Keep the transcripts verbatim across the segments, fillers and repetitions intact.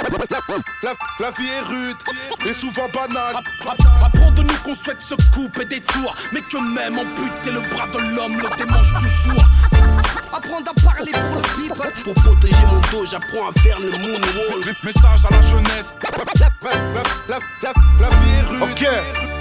La, la vie est rude et souvent banale. Apprends de nous qu'on souhaite se couper des tours, mais que même amputer le bras de l'homme le démange toujours. Apprendre à parler pour le people. Pour protéger mon dos, j'apprends à faire le moonwalk. Message à la jeunesse. La, la, la, la, la vie est rude. Ok.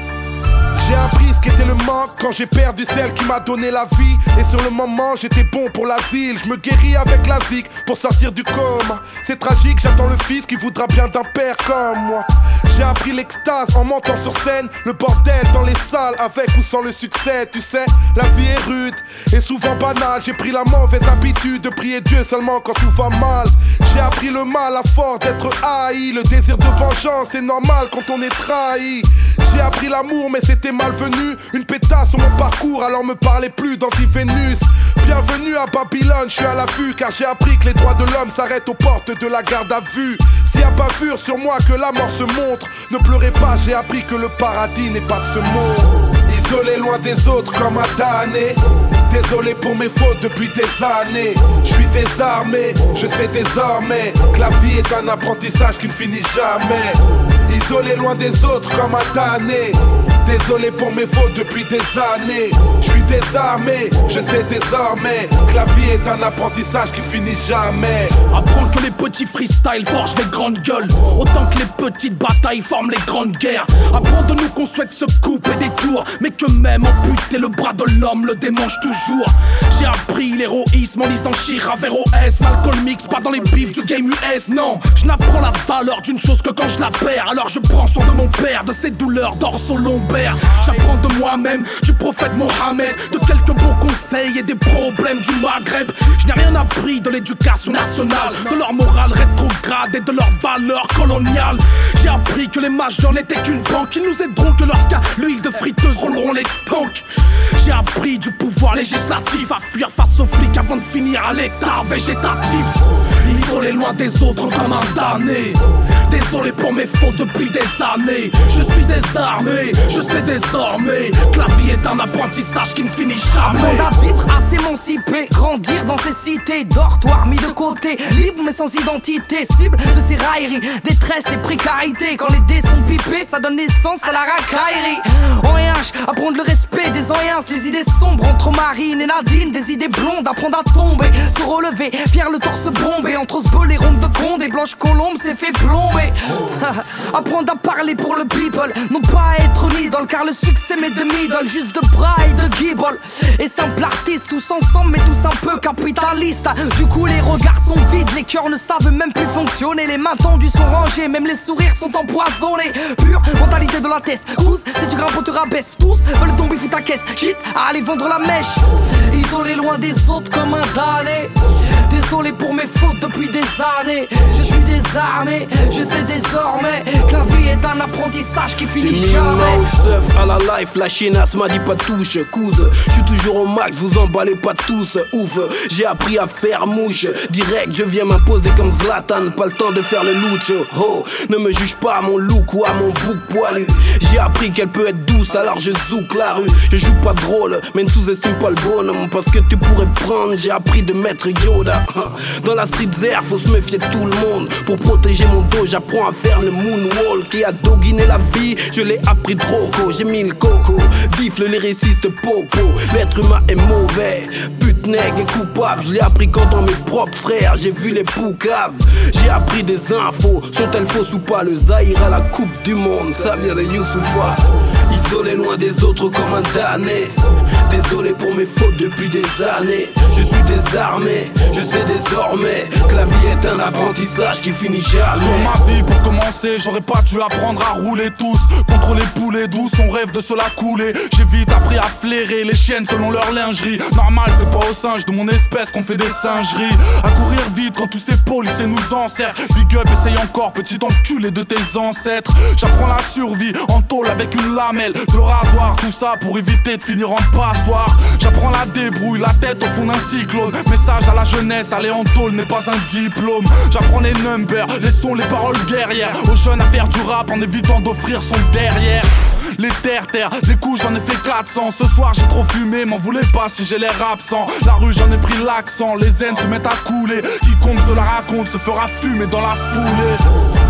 J'ai appris ce qu'était le manque quand j'ai perdu celle qui m'a donné la vie. Et sur le moment j'étais bon pour l'asile. Je me guéris avec la zik pour sortir du coma. C'est tragique, j'attends le fils qui voudra bien d'un père comme moi. J'ai appris l'extase en montant sur scène. Le bordel dans les salles avec ou sans le succès. Tu sais, la vie est rude et souvent banale. J'ai pris la mauvaise habitude de prier Dieu seulement quand tout va mal. J'ai appris le mal à force d'être haï. Le désir de vengeance c'est normal quand on est trahi. J'ai appris l'amour mais c'était malvenu. Une pétasse sur mon parcours alors me parlez plus d'anti-Vénus. Bienvenue à Babylone, je suis à l'affût car j'ai appris que les droits de l'homme s'arrêtent aux portes de la garde à vue. S'il y a bavure sur moi que la mort se montre, ne pleurez pas, j'ai appris que le paradis n'est pas de ce monde. Isolé loin des autres comme un damné. Désolé pour mes fautes depuis des années. Je suis désarmé, je sais désormais que la vie est un apprentissage qui ne finit jamais. Isolé loin des autres comme un damné. Désolé pour mes fautes depuis des années. Je suis désarmé, je sais désormais que la vie est un apprentissage qui ne finit jamais. Apprends que les petits freestyle forgent les grandes gueules, autant que les petites batailles forment les grandes guerres. Apprends de nous qu'on souhaite se couper des tours, mais que même amputer le bras de l'homme le démange toujours. J'ai appris l'héroïsme en lisant Chira vers O S. Alcool mix, pas dans les bifs du game U S, non. Je n'apprends la valeur d'une chose que quand je la perds. Alors je prends soin de mon père, de ses douleurs dorsaux-lombaires. J'apprends de moi-même, du prophète Mohammed, de quelques bons conseils et des problèmes du Maghreb. Je n'ai rien appris de l'éducation nationale, de leur morale rétrograde et de leurs valeurs coloniales. J'ai appris que les majors n'étaient qu'une banque, ils nous aideront que lorsqu'à l'huile de friteuse rouleront les tanks. J'ai appris du pouvoir législatif à fuir face aux flics avant de finir à l'état végétatif. Isolé loin des autres comme un damné. Désolé pour mes fautes depuis des années. Je suis désarmé, je sais désormais que la vie est un apprentissage qui ne finit jamais. Apprendre à vivre, à s'émanciper, grandir dans ces cités, dortoirs mis de côté, libre mais sans identité, cible de ces railleries, détresse et précarité. Quand les dés sont pipés, ça donne naissance à la racaillerie. En rien, apprendre le respect des anciens, les idées sombres entre Marine et Nadine, des idées blondes, apprendre à tomber, se relever, fier le torse bombé, entre Osbol et ronde de Conde et Blanche Colombe s'est fait plomber. Apprendre à parler pour le people, non pas à être une idole, car le succès m'est de middle, juste de bras et de guibole. Et simple artiste, tous ensemble mais tous un peu capitalistes. Du coup les regards sont vides, les cœurs ne savent même plus fonctionner. Les mains tendues sont rangées, même les sourires sont empoisonnés. Pure mentalité de la thèse, cous, c'est du grain pour te rabaisse. Tous veulent tomber foutre ta caisse, quitte à aller vendre la mèche. Isolé loin des autres comme un damné. Désolé pour mes fautes depuis des années. Je suis désarmé, je sais désormais que la vie est un apprentissage qui finit jamais. Seuf à la life, la chienasse m'a dit pas touche, couse. Je suis toujours au max, vous emballez pas tous, ouf. J'ai appris à faire mouche, direct je viens m'imposer comme Zlatan. Pas le temps de faire le loot, oh. Ne me juge pas à mon look ou à mon bouc poilu. J'ai appris qu'elle peut être douce, alors je zouk la rue. Je joue pas drôle, mais ne sous-estime pas le bonhomme, parce que tu pourrais prendre, j'ai appris de maître Yoda. Dans la street zère, faut se méfier de tout le monde. Pour protéger mon dos, j'apprends à faire le moonwalk. Et à doguiner la vie, je l'ai appris trop court. J'ai mis le coco, bif le lyriciste popo. L'être humain est mauvais, pute nègre et coupable. Je l'ai appris quand dans mes propres frères, j'ai vu les poucaves. J'ai appris des infos, sont-elles fausses ou pas? Le Zaïre à la coupe du monde, ça vient de Youssoufa. Isolé loin des autres comme un damné. Désolé pour mes fautes depuis des années. Je suis désarmé, je sais désormais que la vie est un apprentissage qui finit jamais. Sur ma vie pour commencer, j'aurais pas dû apprendre à rouler tous. Contre les poulets douces, on rêve de se la couler. J'ai vite appris à flairer les chiennes selon leur lingerie. Normal, c'est pas aux singes de mon espèce qu'on fait des singeries. À courir vite quand tous ces policiers nous encerclent. Big up, essaye encore, petit enculé de tes ancêtres. J'apprends la survie en tôle avec une lamelle, de rasoir, tout ça pour éviter de finir en passoire. J'apprends la débrouille, la tête au fond d'un cyclone. Message à la jeunesse, aller en tôle n'est pas un diplôme. J'apprends les numbers, les sons, les paroles guerrières. Aux jeunes à faire du rap en évitant d'offrir son derrière. Les terre-terre, des coups j'en ai fait quatre cents. Ce soir j'ai trop fumé, m'en voulez pas si j'ai l'air absent. La rue j'en ai pris l'accent, les haines se mettent à couler. Quiconque se la raconte se fera fumer dans la foulée.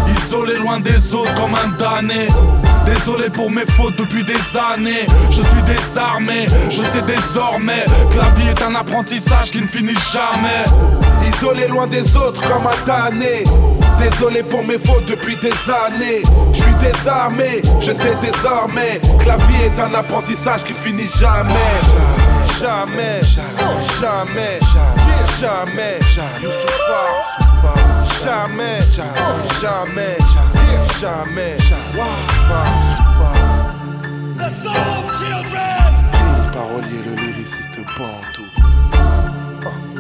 Isolé loin des autres comme un damné. Désolé pour mes fautes depuis des années. Je suis désarmé, je sais désormais que la vie est un apprentissage qui ne finit jamais. Isolé loin des autres comme un damné. Désolé pour mes fautes depuis des années. Je suis désarmé, je sais désormais que la vie est un apprentissage qui ne finit jamais. Jamais, jamais, jamais, jamais, jamais, jamais, jamais. The Soul Children. Prince Parolier, le lyriciste Bantou.